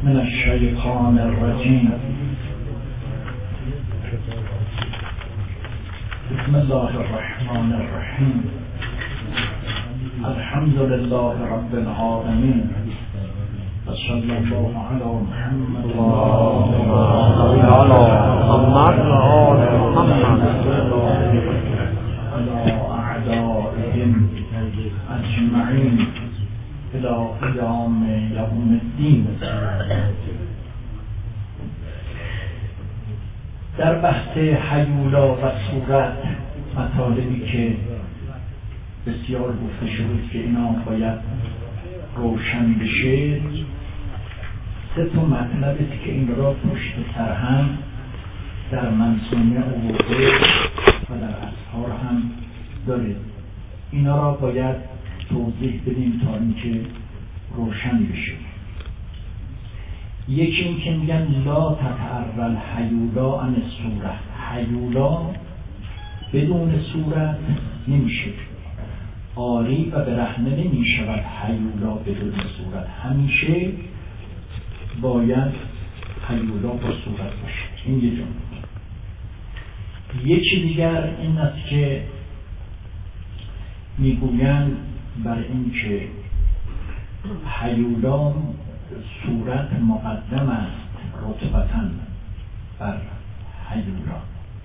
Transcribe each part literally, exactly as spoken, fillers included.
من الشیطان الرجیم. بسم الله الرحمن الرحیم. الحمد لله رب العالمین و صلی الله علی محمد اللهم صل على محمد و آل محمد علی اعدائهم اجمعین الى قیام یوم الدین. در بحث هیولا و صورت مطالبی که بسیار گفته شد که اینا باید روشن بشه، سه تا مطلب است که این را پشت سر هم در منظومه آورده و در اذکار هم داره. اینا را باید توضیح بدیم تا اینکه روشن بشه. یکی این که میگن لا تتعرل هیولا عن صورت، هیولا بدون صورت نمیشه، عاری و برهنه نمیشود هیولا بدون صورت، همیشه باید هیولا با صورت باشه. این یه جمله. یکی دیگر این است که میگویند بر این که هیولا صورت مقدم است رتبتاً بر هیولا.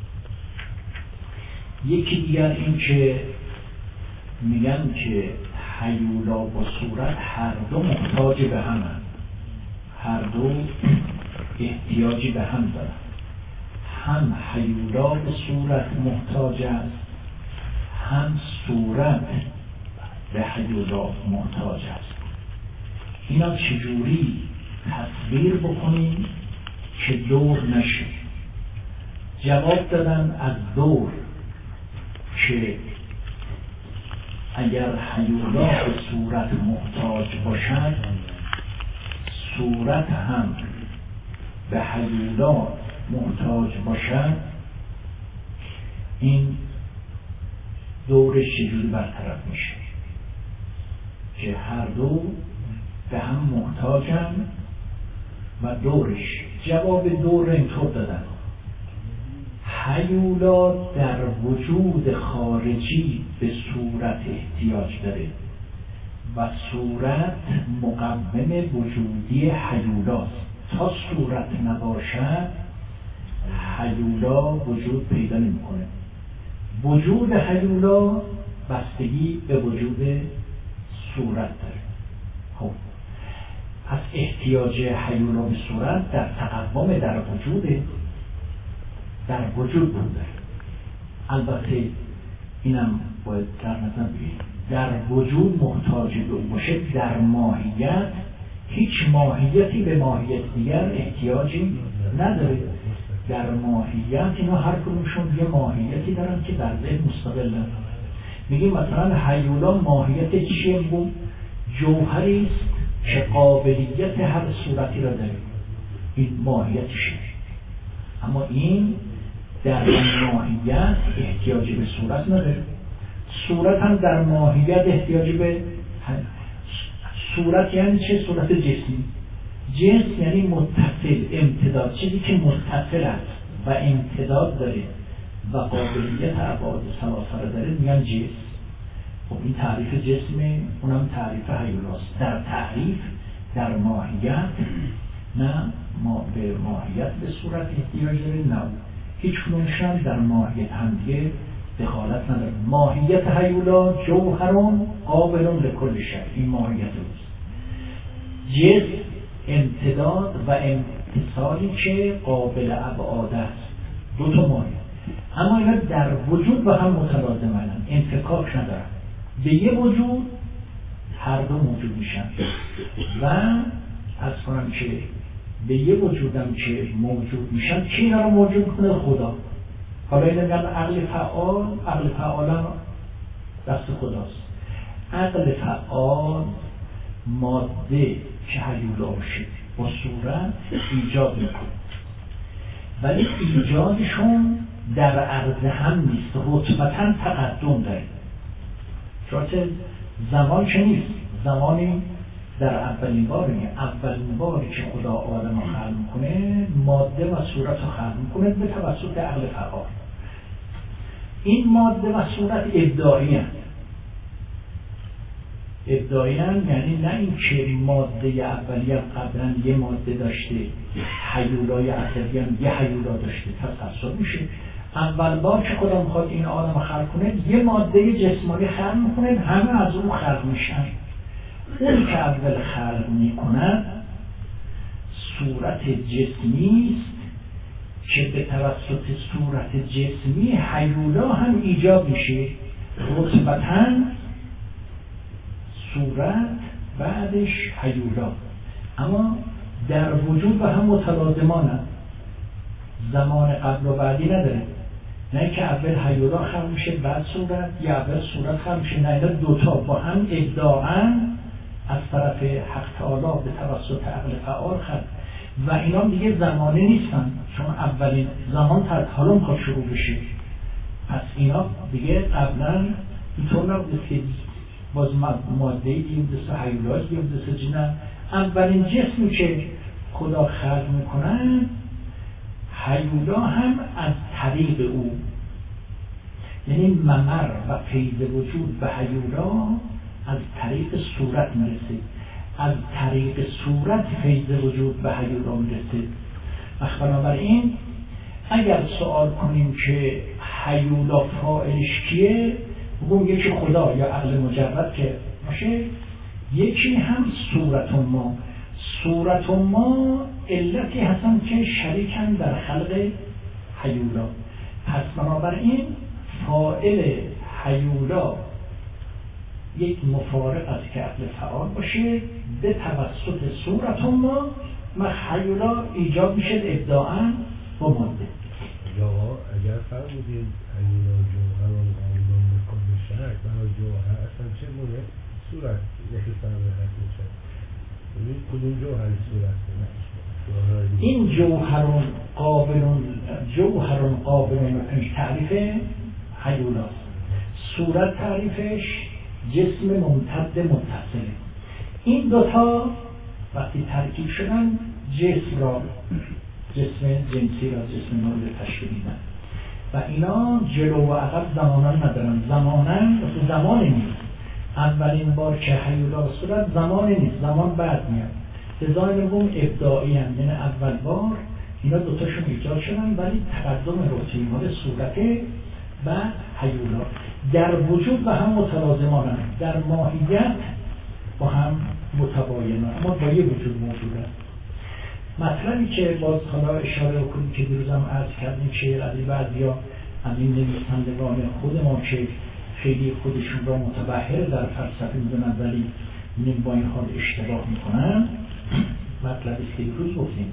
یکی دیگر این که میگن که هیولا با صورت هر دو محتاج به هم هست، هر دو احتیاجی به هم دارن. هم هیولا به صورت محتاج است، هم صورت به هیولا محتاج است. اینا چجوری تصویر بکنیم که دور نشه؟ جواب دادن از دور که اگر هیولا به صورت محتاج باشد، صورت هم به هیولا محتاج باشد، این دورش چجوری برطرف میشه؟ که هر دو به هم محتاجن و دورش. جواب دور اینطور دادن: هیولا در وجود خارجی به صورت احتیاج داره و صورت مقوم وجودی هیولاست. تا صورت نباشد هیولا وجود پیدا نمی‌کنه. وجود هیولا بستگی به وجود صورت داره. خب پس احتیاج هیولا به صورت در تقوم در وجوده، در وجود بوده. البته اینم باید در نظر بگیریم، در وجود محتاج به او باشه، در ماهیت هیچ ماهیتی به ماهیت دیگر احتیاجی نداره. در ماهیت اینا هر کدومشون یه ماهیتی دارن که در ذهن مستقلن. میگیم مثلا هیولا ماهیت چیه؟ میگم جوهری است که قابلیت هر صورتی را داره، این ماهیتشه. اما این در ماهیت احتیاجی به صورت نداره. صورت هم در ماهیت احتیاجی به صورت یعنی چه؟ صورت جسمی. جنس یعنی متصل، امتداد، چیزی که متصل است و امتداد داره و قابلیت ابعاد ثلاثه داره میگن جنس. خب این تعریف جسمه، اونم تعریف هیولاست. در تعریف در ماهیت نه ما به ماهیت به صورت احتیاج داره، نه هیچ کنونشن در ماهیت هم دیگه دخالت نداره. ماهیت هیولا جوهرون قابلون لکل شیء، این ماهیت اوست. جسم امتداد و امتصالی که قابل ابعاد است، دو تا ماهیت. اما اینا در وجود با هم متلازمن، انفکاک ندارن. به یه وجود هر دو موجود میشن و از کنم که به یه وجودم که موجود میشن، کی اینا رو موجود کنه؟ خدا. حالا این میگن عقل فعال، عقل فعال هم دست خداست. عقل فعال ماده که هیولا باشه با صورت ایجاد میکنه، ولی ایجادشون در عرض هم نیست، رتبتاً تقدم داره. چون زمان که نیست، زمانی در اولین بار اولین باری که خدا آدم رو خلق میکنه ماده و صورت رو خلق میکنه به توسط عقل فعال. این ماده و صورت ابداعی هست. ابداعی هست یعنی نه این که ماده اولیه قبلا یه ماده داشته، هیولای عصبی هم یه هیولا داشته، تصور میشه اول بار که خدا میخواد این آدم رو خلق کنه یه ماده جسمانی خلق میکنه، همه از اون خلق میشن. اون که اول خلق میکنن صورت جسمی است که به توسط صورت جسمی هیولا هم ایجاد میشه. رتبتاً صورت بعدش هیولا، اما در وجود و هم متلازمانه، زمان قبل و بعدی نداره. نه که اول هیولا خلق میشه بعد صورت، یا اول صورت خلق میشه، نه، اینا دوتا با هم ابداعاً از طرف حق تعالی به توسط عقل فعال خلق و اینا دیگه زمانه نیستن، چون اولین زمان تا حالا میخواد شروع بشه. پس اینا دیگه قبلا اینطور نبوده که باز ماده دیم دست هیولاز دیم دست جنه. اولین جسمی که خدا خلق میکنن هیولا هم از طریق او، یعنی ممر و فیض وجود به هیولا از طریق صورت میرسه، از طریق صورت فیض وجود به هیولا میرسه. بنابراین اگر سوال کنیم که هیولا فاعلش کیه، بگم یکی خدا یا عقل مجرد که باشه، یکی هم صورت ما. صورت ما علتی هستن که شریکن در خلق هیولا. پس بنابراین فاعل هیولا یک مفارق است که عقل فعال باشه به توسط صورت ما و هیولا ایجاد میشه ابداعاً با ماده. یا اگر فرمودید هیولا جوهر و قانون بکن شرک برای جوهر اصلا چه مونه صورت متساوی هست میشه؟ ببین کدوم جوهری صورت کنه؟ این جوهرون قابلون جوهرون قابلون تعریف هیولاست. صورت تعریفش جسم ممتد متصل. این دوتا وقتی ترکیب شدن جسم را جسم جنسی را جسم مورد تشکیل میدن و اینا جلو و عقب زمانان ندارن. زمانن زمان نیست. اولین بار که هیولا صورت زمان نیست، زمان بعد میاد. لذا نگم ابداعی هم، یعنی اول بار اینا دوتاشون ایجاد شدن ولی تقدم رتبی مال صورت و هیولا در وجود و هم متلازمانن، در ماهیت با هم متباینن، اما با یه وجود موجودن. مطلبی که باز حالا اشاره کنیم که دیروزم عرض کردیم که از این بعضیا از این نویسندگان خود ما که خیلی خودشون را متبحر در فلسفه میدونن ولی این با این حال اشتباه میکنن. مطلبی که دیروز گفتیم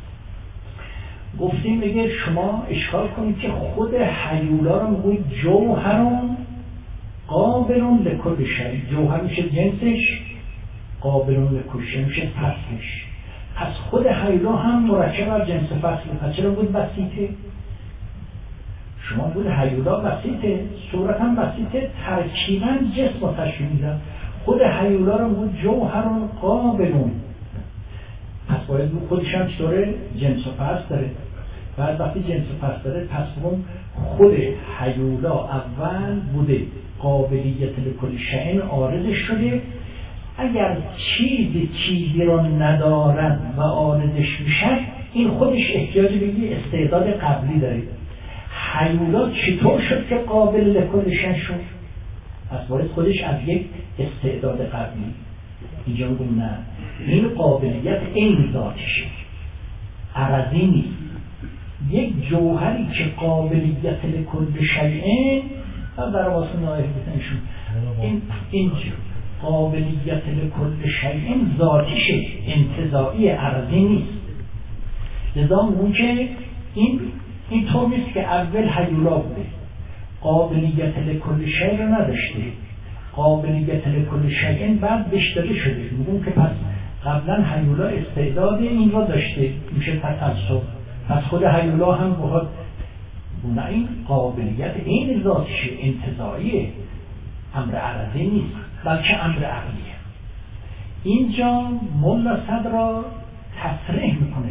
گفتیم بگه شما اشکال کنید که خود هیولا رو میگوید جوهرون قابلون لکل شیء. جوهر میشه جنسش، قابلون لکل شیء میشه فصلش. پس خود هیولا هم مرکب از جنس فصله. پس چرا بود بسیطه؟ شما بود هیولا بسیطه، صورت هم بسیطه، ترکیباً جسم رو تشکیل میدن. خود هیولا رو بود جوهرون قابلون. پس باید خودش هم چطوره جنس و فصل داره. بعد وقتی جنس و فصل داره پس بگم خود هیولا اول بوده قابلیت لکل شیء عارضش شده. اگر چیزی چیزی رو ندارد و عارضش میشه این خودش احتیاج به یه استعداد قبلی داره. هیولا چطور شد که قابل لکل شیء شد؟ پس باید خودش از یک استعداد قبلی. اینجا بگم نه، این قابلیت این ذاتشه، عرضی نیست. یک جوهری که قابلیت لکل شیء و در واسه نایه بتنشون این این قابلیت لکل شیء ذاتیشه، انتزاعی، عرضی نیست. لذا اون که این این طور نیست که اول هیولا بوده قابلیت لکل شیء رو نداشته، قابلیت لکل شیء بعد بهش داده شده. میگم که پس قبلا هیولا استعداد این را داشته، میشه تکسب. پس خود هیولا هم بخواد نه، این قابلیت این ذاتشه، انتزاعیه، امر عرضی نیست بلکه امر عقلیه. اینجا ملا صدرا تصریح میکنه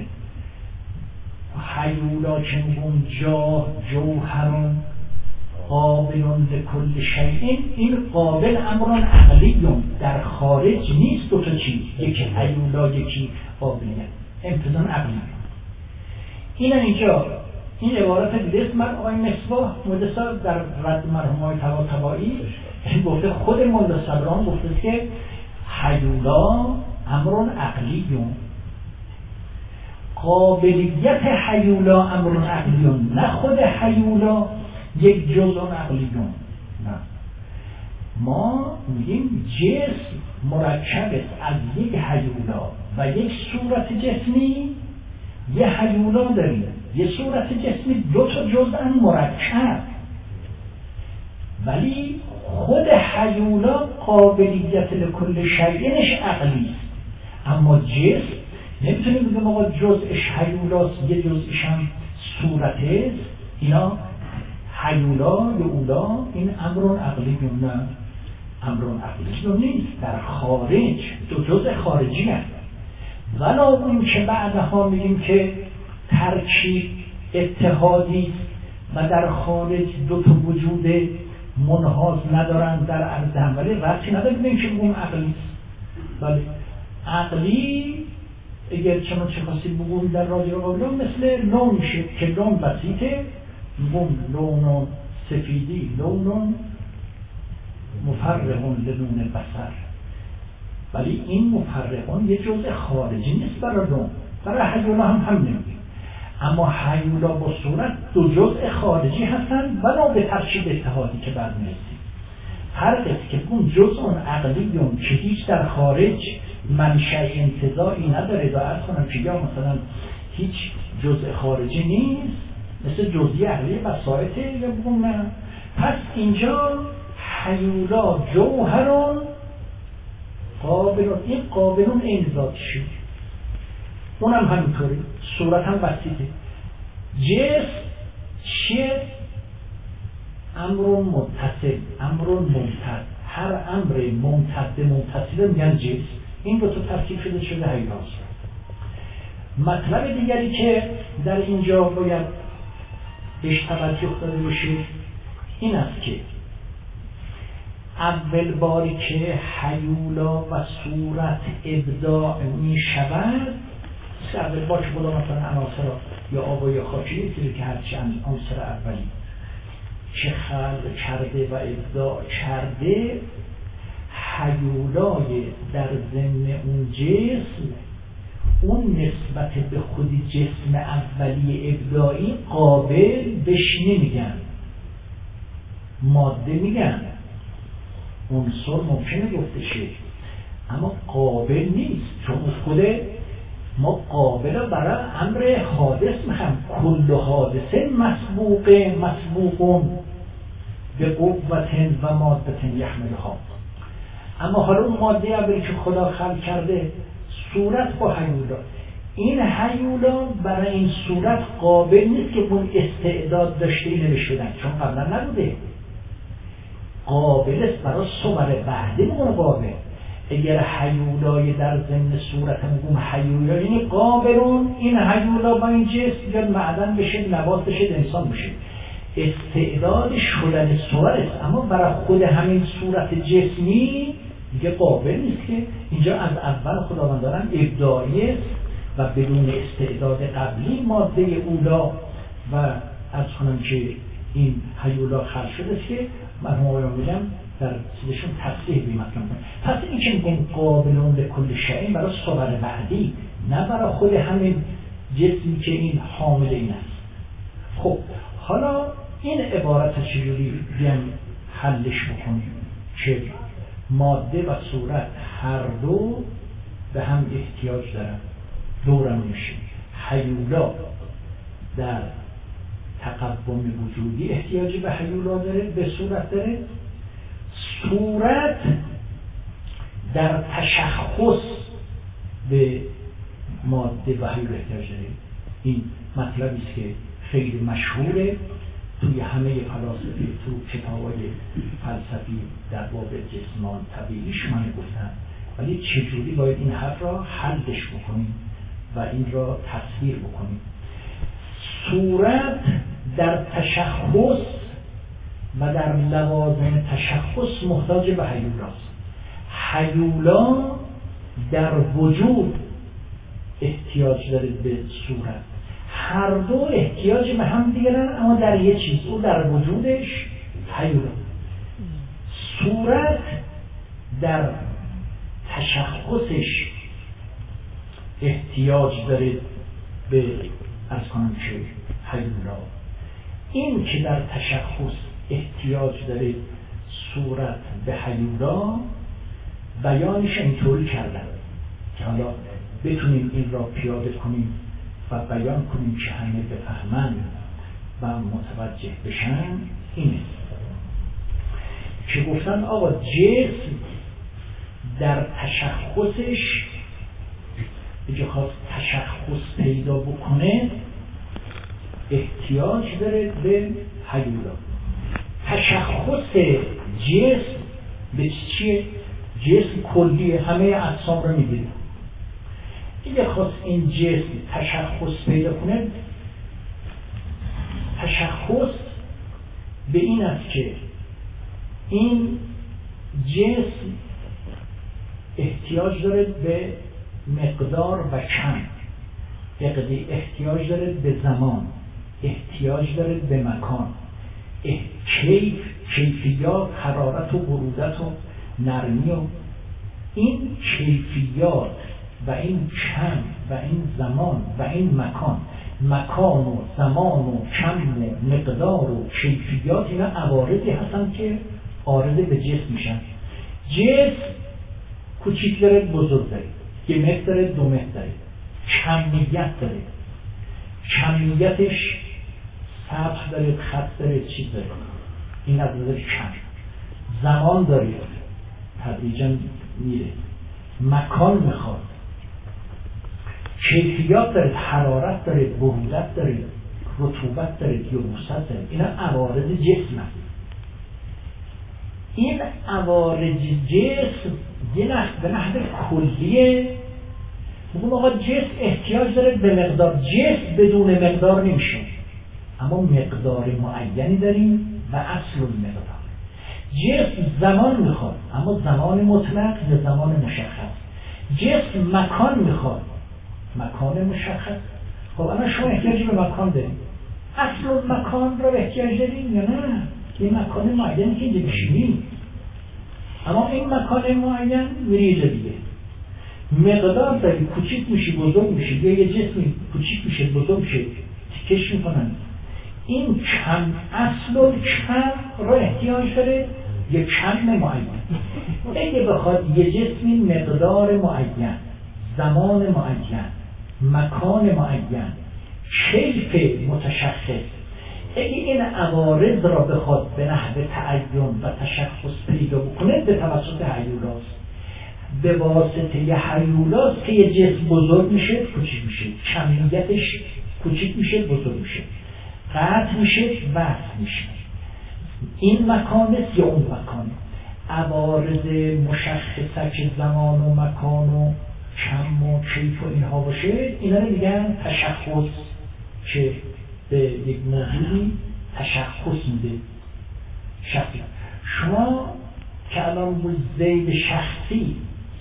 هیولا که میگون جا جوهرون قابلون لکل شیء، این قابل امران عقلیون، در خارج نیست دو تا چیز، یکی هیولا یکی قابلیت، امتزان عقلی. این اینجا این عبارت دیده است. من آقای مصباح مدرسا در رد مرحوم های طباطبایی گفته، خود ملا صدران گفته که هیولا امران عقلیون، قابلیت هیولا امران عقلیون، نه خود هیولا یک جزء عقلیون. نه، ما میگیم جسم مرکب است از یک هیولا و یک صورت جسمی. یه هیولا داریم، یه صورت جسمی، دو تا جزء مرکب، ولی خود هیولا قابلیت لکل شیء عقلی است. اما جسم نمیتونیم بگیم آقا جزءش هیولاست یه جزءش هم صورت است. اینا هیولا یا اولا این امرون عقلی نه، امرون عقلی نیست، در خارج دو جزء خارجی هست. ولا اون که بعدها میگیم که ترکیب اتحادی و در خارج دو تا وجود منحاز ندارن در عرض هم، ولی ربطی نداره بگیم که بگیم عقلی است. ولی عقلی اگر چما چه خواستید بگویم در راجع قابلون مثل لون میشه که لون بسیطه، بگیم لون سفیدی لون مفرقون لون بصر، ولی این مفرقون یه جزء خارجی نیست برای لون. برای هیولا هم هم نمیگیم، اما هیولا با صورت دو جزء خارجی هستن ولی به ترکیب اتحادی که برمیرسیم. فرق است که اون جزء عقلیون که هیچ در خارج منشأ انتزاعی نداره، و عرض کنم که یا مثلا هیچ جزء خارجی نیست مثل جزئی عقلی بساطه یا بگم نه. پس اینجا هیولا جوهرون قابلون، این قابلون این ذات شد، اونم همینطوری، صورت هم بسیطه. جسم چیه؟ امرون متصل، امرون ممتد، هر امر ممتد متصل میگن جسم. این دو تا ترکیب شده شده هیولاست. مطلب دیگری که در اینجا باید بهش توجه داده باشید این است که اول باری که هیولا و صورت ابداع می شود، اول بار که بودا مثلا عناصر یا آب و یا خاکی نیست که هرچند عنصر اولی که خلق کرده و ابداع کرده، هیولای در ضمن اون جسم اون نسبت به خودی جسم اولی ابداعی قابل بهش نمیگن، ماده میگن. عنصر ممکنه گفته شه اما قابل نیست، چون خود ما قابل برای امر حادث میخوام. کل حادثه مسبوق مسبوقون به قوت و ماده یحملها. اما حالا اون ماده اولی که خدا خلق کرده صورت با هیولا، این هیولا برای این صورت قابل نیست که اون استعداد داشته اینه بهش بدن، چون قبلا نبوده. قابل است برای صور بعدی اون قابل. اگر هیولای در ضمن صورت میگم هیولا یعنی قابلون، این هیولا با این جسم یا معدن بشه، نبات بشه، انسان بشه، استعداد شدن صور است. اما برای خود همین صورت جسمی دیگه قابل نیست، که اینجا از اول خداوندان ابداعی است و بدون استعداد قبلی ماده اولا و از کنم که این هیولا خلق شده است که مرحوم آقایان میگم در سیدشون تصریح بیمت کنم. پس این که میگم قابلون لکل شیء برای صور بعدی، نه برای خود همین جسمی که این حامل این است. خب حالا این عبارت چجوری بیان حلش بکنیم که ماده و صورت هر دو به هم احتیاج دارن، دورم میشه. هیولا در تقوم وجودی احتیاجی به هیولا داره، به صورت داره. صورت در تشخص به ماده و هیولا احتیاج داره. این مطلبی است که خیلی مشهوره توی همه فلاسفه، تو کتابای فلسفی در باب جسمان طبیعیش من گفتن ولی چجوری باید این حرف را حلش بکنیم و این را تصویر بکنیم؟ صورت در تشخص و در لوازم تشخص محتاج به هیولاست. هیولا در وجود احتیاج داره به صورت. هر دو احتیاج به هم دیگرن، اما در یه چیز، او در وجودش هیولا. صورت در تشخصش احتیاج داره به از کنم چه هیولا. این که در تشخص احتیاج داره صورت به هیولا، بیانش اینطوری کردن که حالا بتونیم این را پیاده کنیم و بیان کنیم که همه بفهمن و متوجه بشن. اینه که گفتن آقا جسم در تشخصش اگه خواست تشخص پیدا بکنه احتیاج داره به هیولا. تشخص جسم به چیه؟ جسم کلیه، همه اجسام رو میگیره. اگه خواست این جسم تشخص پیدا کنه، تشخص به این است که این جسم احتیاج داره به مقدار و کم، احتیاج داره به زمان، احتیاج داره به مکان، کیف، کیفیات، حرارت و برودت و نرمی و این کیفیات و این کم و این زمان و این مکان، مکان و زمان و کم و مقدار و کیفیات، اینا عوارضی هستن که عارض به جسم میشن. جسم کوچیک داره، بزرگ داره، یه متر داره، دو متر داره، کمیت داره، کمیتش سطح داره، خط داره، چیز داره، این از نظر کم. زمان داره، تدریجا میره. مکان میخواد، کیفیات داره، حرارت داره، برودت داره، رطوبت داره، یبوست داره. اینا عوارض جسم هست. این عوارض جسم یه نحو به نحو کلیه. میگم آقا جسم احتیاج داره به مقدار. جسم بدون مقدار نمیشه، اما مقدار معینی داریم و اصل مقدار. جسم زمان میخواد، اما زمان مطلق یا زمان مشخص. جسم مکان میخواد، مکان مشخص. خب الان شما احتیاجی به مکان داریم. اصل مکان را احتیاج داریم یا نه؟ یه مکان معینی که اینجا بشینیم، اما این مکان معین میره دیگه. مقدار داری، کوچیک میشی، بزرگ میشی، یا یه جسمی کوچیک میشه، بزرگ میشه، تیکش میکنن. این کم، اصل و کم را احتیاج داره یه کم معین. اگه بخواد یه جسمی مقدار معین، زمان معین، مکان معین، کیف متشخص، اگه این عوارض را بخواد به نحو تعین و تشخص پیدا بکنه، به توسط هیولاست. به واسطه یه هیولاست که یه جسم بزرگ میشه، کوچیک میشه، کمیتش کوچیک میشه، بزرگ میشه، قطع میشه، وصل میشه. این مکان است یا اون مکان. عوارض مشخصه که زمان و مکان و کم و کیف و اینها باشه، اینا رو میگن تشخص، که به یک موضوعی تشخص میده. شخصی شما که الان بود زید شخصی،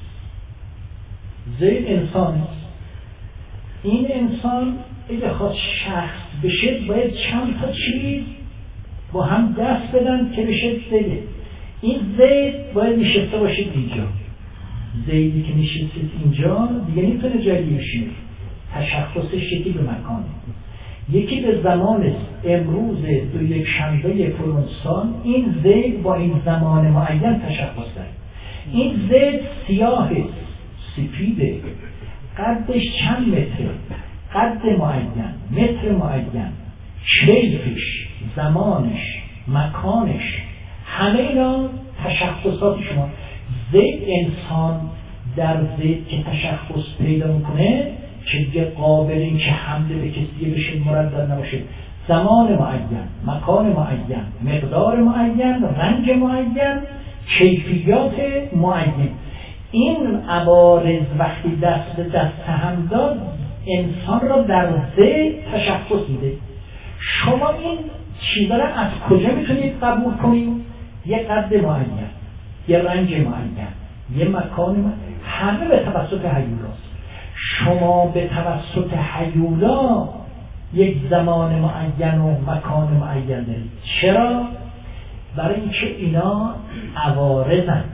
زید انسان است. این انسان اگه خواست شخص بشه باید چند تا چیز با هم دست بدن که بشه زیده. این زید باید نشسته باشه اینجا. زیدی که نشسته اینجا دیگه نمیتونه جایی بشینه. تشخصش یکی به مکانه، یکی به زمان امروز دو یک شنبه فلان سال. این زید با این زمان معین تشخص داره. این زید سیاه، سپیده، قدش چند متر، قد معین، متر معین، کیفش، زمانش، مکانش، همه اینا تشخصات شما. زید انسان در زید که تشخص پیدا میکنه که دیگه قابل این که حمله به کسی بشه، مردد نباشه. زمان معین، مکان معین، مقدار معین، رنگ معین، کیفیات معین. این عوارض وقتی دست به دست هم داد انسان را در ذهن تشخص میده. شما این چیزا را از کجا میتونید قبول کنید؟ یه قد معین، یه رنج معین، یه مکان معین، همه به توسط هیولاست. شما به توسط هیولا یک زمان معین و مکان معین دارید. چرا؟ برای اینکه اینا عوارضن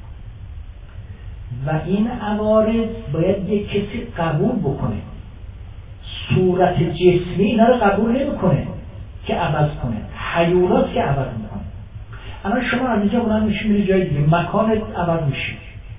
و این عوارض باید یک کسی قبول بکنه. صورت جسمی اینا رو قبول نمیکنه که عوض کنه، هیولاست که عوض میکنه. الان شما از اینجا بلند میشی میری جای دیگه، مکانت عوض میشه.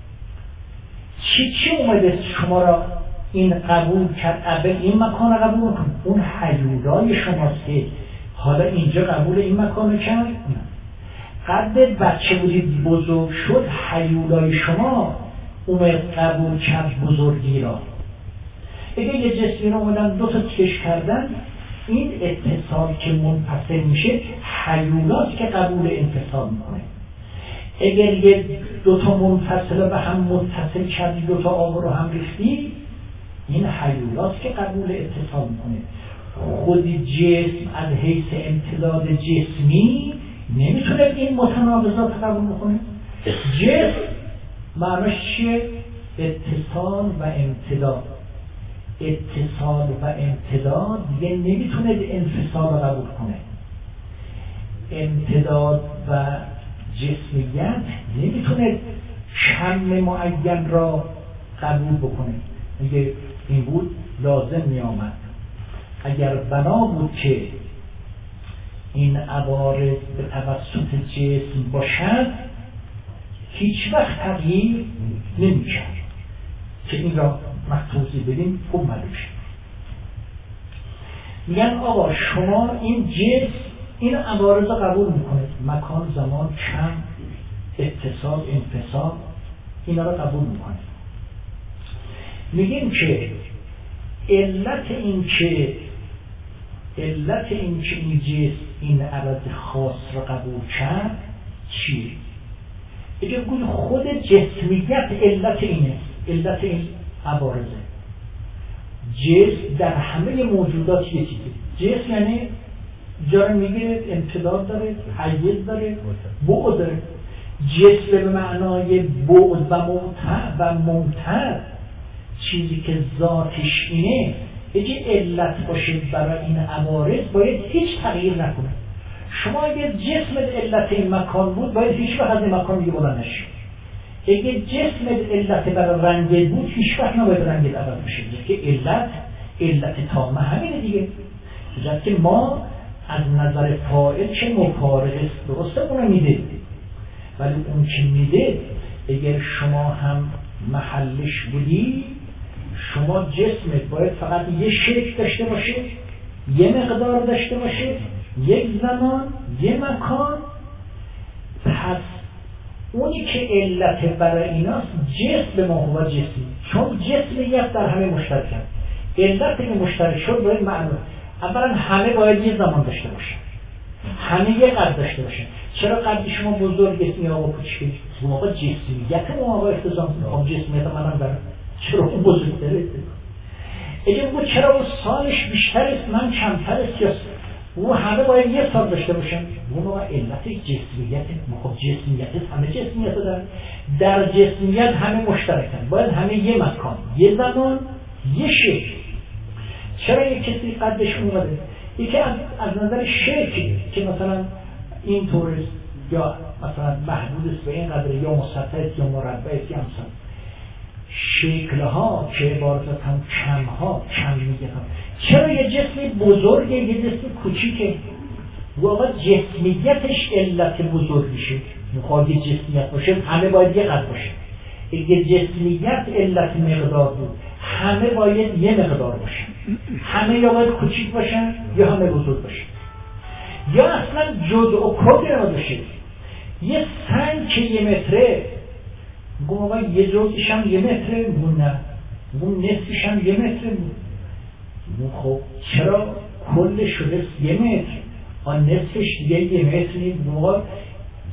چی چی اومده شما را این قبول کرد؟ اول این مکان رو قبول کن. اون هیولای شماست که حالا اینجا قبول این مکان رو کرد. قدرت بچه بودید بزرگ شد، هیولای شما اومد قبول کرد بزرگی را. اگه یه جسمی رو اومدن دو تا تکش کردن، این اتصال که منفصل میشه هیولاست که قبول انفصال میکنه. اگر یه دو تا منفصله به هم متصل کردی، دو تا آب رو هم ریختی، این هیولاست که قبول اتصال میکنه. خود جسم از حیث امتداد جسمی نمیتونه این متناقضات قبول بکنه. جسم معناش چیه؟ اتصال و امتداد. اتصال و امتداد دیگه نمیتونه انفصال رو قبول کنه. امتداد و جسمیت نمیتونه کم معین را قبول بکنه. میگه این بود لازم میامد اگر بنا بود که این عوارض به توسط جسم باشد هیچ وقت تغییر نمی‌کرد. که این را توضیح بدیم خوب معلوم شد. میگن آقا شما این جسم این عوارض قبول میکنید، مکان، زمان، کم، اتصال، انفصال، اینا را قبول میکنید. میگیم که علت این که علت این که این جسم این عوض خاص را قبول کرد چیه؟ اگه بگوید خود جسمیت علت اینه، علت این عوارضه. جسم در همه موجودات یه چیزه. جسم یعنی جا میگه امتداد داره، حیز داره، بعد داره. جسم به معنای بعد و ممتد و ممتد چیزی که ذاتش اینه اگه علت باشه برای این عوارض باید هیچ تغییر نکنه. شما اگه جسم علت این مکان بود باید هیچ وقت از این مکان دیگه بلند نشه. اگه جسم علت برای رنگ بود هیچ وقت نباید رنگ عوض بشه. که علت علت تامه همینه دیگه. چیزی که ما از نظر فاعل چه مفارقه درسته اونو میده، ولی اون که میده اگر شما هم محلش بودی شما جسمت باید فقط یه شکل داشته باشه، یه مقدار داشته باشه، یک زمان، یه مکان. پس اونی که علت برای ایناست جسم ما هو جسمی، چون جسمیت در همه مشترک هست. علت که مشترک شد باید معلوم. اولا همه باید یه زمان داشته باشه، همه یه قد داشته باشه. چرا قد شما بزرگ اسمی آقا کوچیک؟ اون آقا جسمیت ما آقا اختزام میخوام جسمیت منم برم. چرا اون بزرگتره؟ اگه بگو چرا اون سالش بیشتر است من کمتر است یا اون همه باید یه سال داشته باشن؟ اون آقا علت جسمیت خب جسمیت همه جسمیت دارن. در جسمیت همه مشترکن، باید همه یه مکان، یه زمان، یه شکل. چرا یک کسی قدش اومده؟ یکی از, از نظر شکل که مثلا این طورست یا مثلا محدود است به این قدر یا مسطح یا مربع یا مثلا شکلها که عبارت هم کمها کمیت هم. چرا یه جسمی بزرگه یه جسمی کوچیکه؟ واقعا جسمیتش علت بزرگیشه. میخواد یه جسمیت باشه همه باید یه قدر باشه. اگه جسمیت علت مقدار بود همه باید یه مقدار باشه. همه یا باید کوچیک باشن یا همه بزرگ باشن، یا اصلا جزء و کل نداشه. یه سنگ که یه متره گم آقا یه جزءش هم یه متره مون نه اون نصفش هم یه متره مون. خب چرا کل شده یه متر آن نصفش دیگه یه متر نیم؟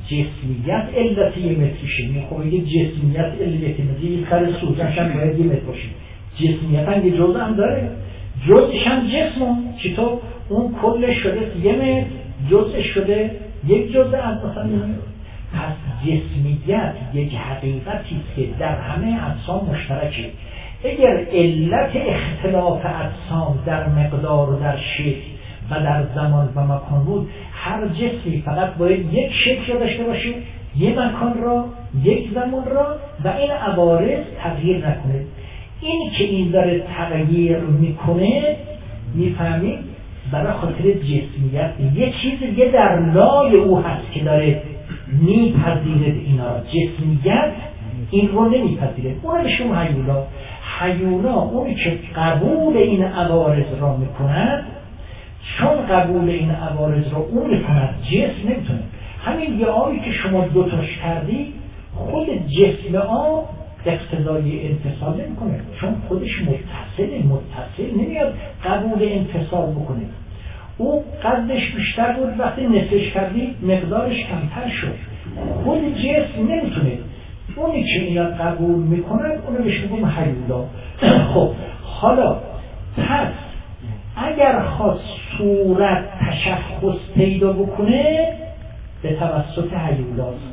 جسمیت علت یه متریشه. میخواه یه جسمیت علت متری یه کار سوزنش هم باید یه متر باشه. جسمیت هم یه جزء هم داره، جزءش هم جسم. چطور؟ اون کلش شده یه متر، جزءش شده یک جزء از مثلا. پس جسمیت یک حقیقتی که در همه اجسام مشترکه. اگر علت اختلاف اجسام در مقدار و در شکل و در زمان و مکان بود، هر جسمی فقط باید یک شکل را داشته باشه، یک مکان را، یک زمان را و این عوارض تغییر نکنه. این که این داره تغییر میکنه، میفهمید برای خاطر جسمیت یه چیز دیگه در لای او هست که داره میپذیره اینا. جسمیت این رو نمیپذیره. اون بهش اون هیولا هیولا اونی که قبول این عوارض را میکند، چون قبول این عوارض را اون میکند، جسم نمیتونه. همین یه آبی که شما دوتاش کردی، خود جسم آب اقتضای انفصال نمیکنه، چون خودش متصل متصل نمیاد قبول انفصال بکنه. او قدش بیشتر بود، وقتی نصفش کردی مقدارش کمتر شد. خود جسم نمیتونه. اونی که اینا قبول میکنن اونو بهش میگم هیولا. خب حالا پس اگر خواست صورت تشخص پیدا بکنه به توسط هیولاست.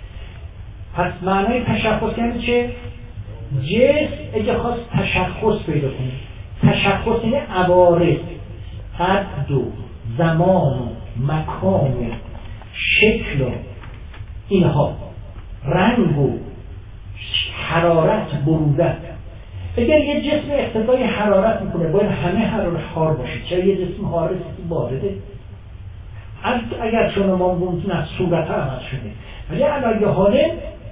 پس معنای تشخص یعنی چه؟ جسم اگه خواست تشخص پیدا کنه، تشخص یعنی عوارض، قد و زمان و مکان و شکل و اینها، رنگ و حرارت، برودت. اگر یه جسم اقتضای حرارت میکنه باید همه حرارت حار باشه. چرا یه جسم حارسی بارده؟ اگر چون ما ممکن از صورت ها عمل شده، ولی علاوه حاله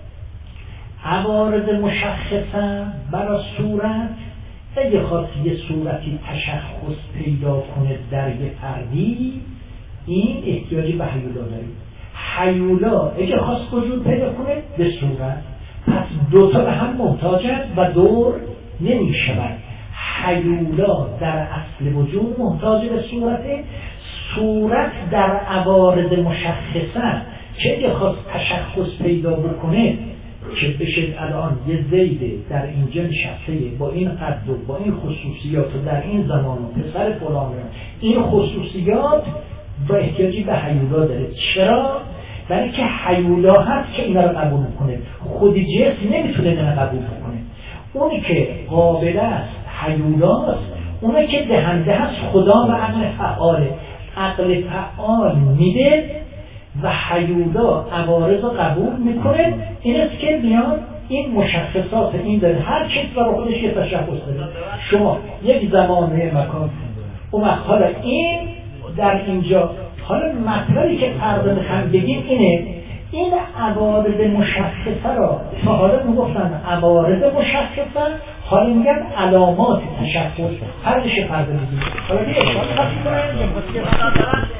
عوارض مشخصه برای صورت. اگه خواست یه صورتی تشخص پیدا کنه در یه فردی، این احتیاجی به هیولا داره. هیولا اگه خواست وجود پیدا کنه به صورت، پس دوتا به هم محتاجن و دور نمی شود. هیولا در اصل وجود محتاج به صورته، صورت در عوارض مشخصه که اگه خواست تشخص پیدا بکنه که بشه الان یه زید در اینجا نشسته با این قد و با این خصوصیات و در این زمان و پسر فلانه، این خصوصیات با احتیاجی به هیولا داره. چرا؟ برای که هیولا هست که اینا رو قبول کنه. خود جسم نمیتونه اینا رو قبول کنه. اونی که قابل است هیولاست، اونی که دهنده هست خدا و عقل فعاله. عقل فعال میده و هیولا عوارض رو قبول میکنه. این است که میاد این مشخصات این داره، هر چیز برای خودش یه تشخص داره. شما یک زمان و مکان، اون وقت حالا این در اینجا، حالا مطلبی که فردا میخوام بگیم اینه، این عوارض مشخصه را تا حالا میگفتن عوارض مشخصه، حالا میگن علامات تشخص. هر چیز فردا میگیم. حالا دیگه اشاره کنیم